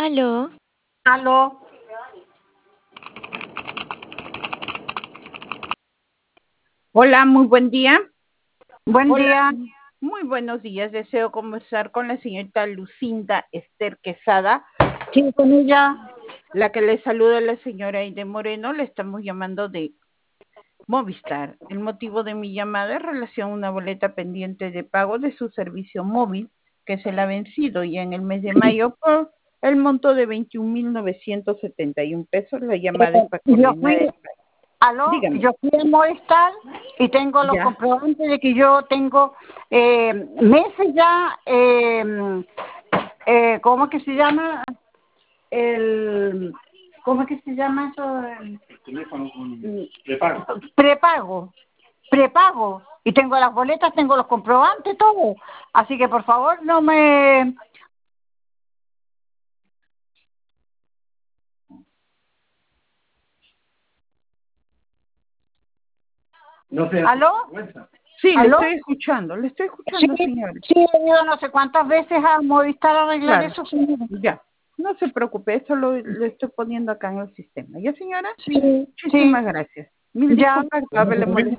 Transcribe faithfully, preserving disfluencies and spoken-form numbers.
Aló. Aló. Hola, muy buen día. Buen Hola, día. muy buenos días. Deseo conversar con la señorita Lucinda Esther Quesada. Sí, con ella. La que le saluda la señora Aide Moreno. Le estamos llamando de Movistar. El motivo de mi llamada es relación a una boleta pendiente de pago de su servicio móvil que se le ha vencido y en el mes de mayo por el monto de veintiún mil novecientos setenta y un pesos. La llamada es para Yo coordinar fui, el pago. aló, Dígame. yo fui a Movistar y tengo los Ya. comprobantes de que yo tengo eh, meses ya, eh, eh, ¿cómo es que se llama? El, ¿cómo es que se llama eso? El teléfono con prepago. Prepago, prepago. Y tengo las boletas, tengo los comprobantes, todo. Así que por favor no me... No sé. ¿Aló? Sí, le ¿Aló? estoy escuchando, le estoy Sí, escuchando, señora. sí, he ido no sé cuántas veces a Movistar a arreglar Claro. eso, señora. Ya, no se preocupe, esto lo, lo estoy poniendo acá en el sistema. ¿Ya, señora? Sí, sí, Muchísimas gracias. Mil ya. disculpas por haberle molestado.